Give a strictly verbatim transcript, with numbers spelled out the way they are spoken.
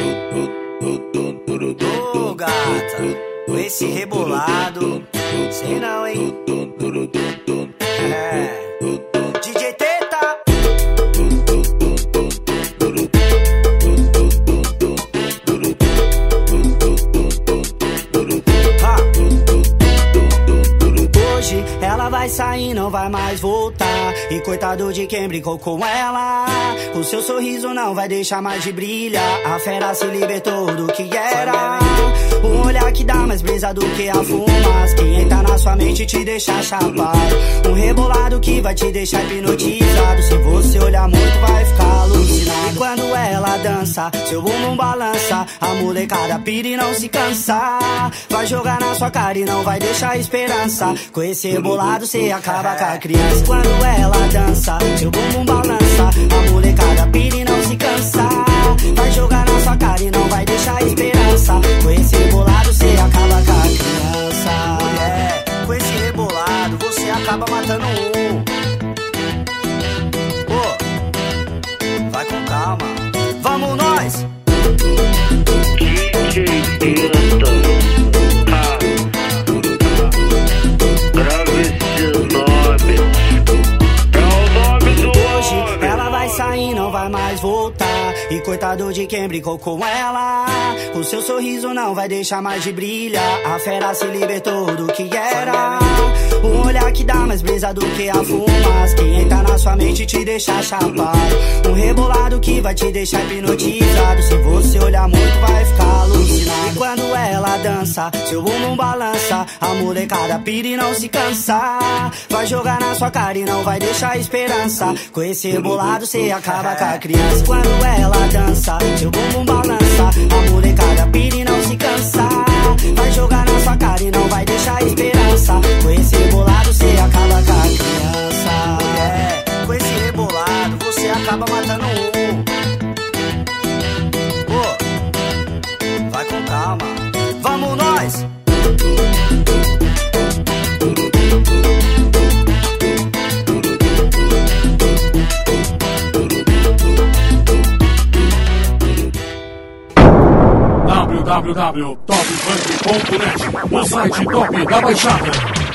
Ô gata, com esse rebolado, sei não, hein? É. D J Teta. Ha. Hoje ela vai sair, não vai mais voltar. E coitado de quem brincou com ela. O seu sorriso não vai deixar mais de brilhar. A fera se libertou do que era. Um olhar que dá mais brisa do que a fumaça, que entra na sua mente e te deixa chapado. Um rebolado que vai te deixar hipnotizado. Se você olhar muito vai ficar alucinado. E quando ela dança, seu bumbum balança. A molecada pira e não se cansa. Vai jogar na sua cara e não vai deixar esperança. Com esse rebolado cê acaba com a criança. Quando ela dança, seu bumbum balança. A molecada pira e não se cansa. Vai jogar na sua cara e não vai deixar esperança. Com esse rebolado cê acaba com a criança. Mulher, com esse rebolado você acaba matando um. Pô, vai com calma. Vamos nós! D J Teta, ah, grava esse nome, é o nome do Hoje homem. ela vai sair, não vai mais voltar. E coitado de quem brincou com ela. O seu sorriso não vai deixar mais de brilhar. A fera se libertou do que era. Um olhar que dá mais brisa do que a fumaça, que entra na sua mente e te deixa chapado. Um rebolado que vai te deixar hipnotizado. Se você olhar muito vai ficar alucinado. E quando ela dança, seu bumbum balança. A molecada pira e não se cansa. Vai jogar na sua cara e não vai deixar esperança. Com esse rebolado cê acaba com a criança. Quando ela dança, seu bumbum balança. A molecada pira e não se cansa. Vai jogar na sua cara e não vai deixar esperança. Com esse rebolado cê acaba com a criança. Mulher, com esse rebolado você acaba matando um. Pô, vai com calma. Vamos nós! w w w ponto top funk ponto net, o site top da Baixada.